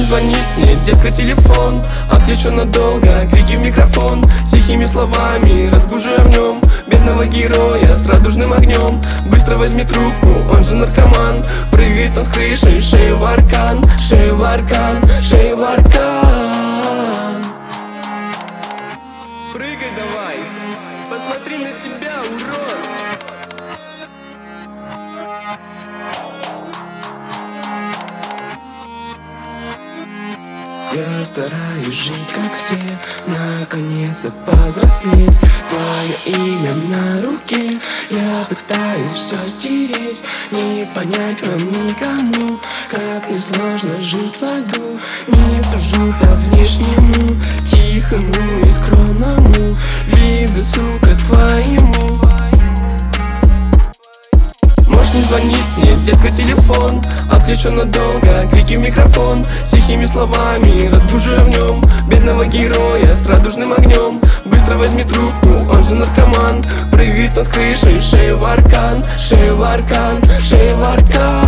не звонить мне, детка, телефон. Отвечу надолго, крики в микрофон. Тихими словами разбужу я в нем бедного героя с радужным огнем. Быстро возьми трубку, он же наркоман. Прыгает он с крыши, шею в аркан, шею в аркан, шею в аркан. Прыгай давай, посмотри на себя, урод. Я стараюсь жить как все, наконец-то повзрослеть. Твое имя на руке, я пытаюсь все стереть. Не понять вам никому, как несложно жить в аду. Не сужу по внешнему, тихому и скромному виду, сука, твоему. Можешь не звонить мне, детка, телефон. Отвечу надолго, крики в микрофон. Тихими словами разбужу я в нем бедного героя с радужным огнем. Быстро возьми трубку, он же наркоман. Прыгает он с крыши, шею в аркан, шею в аркан, шею в аркан.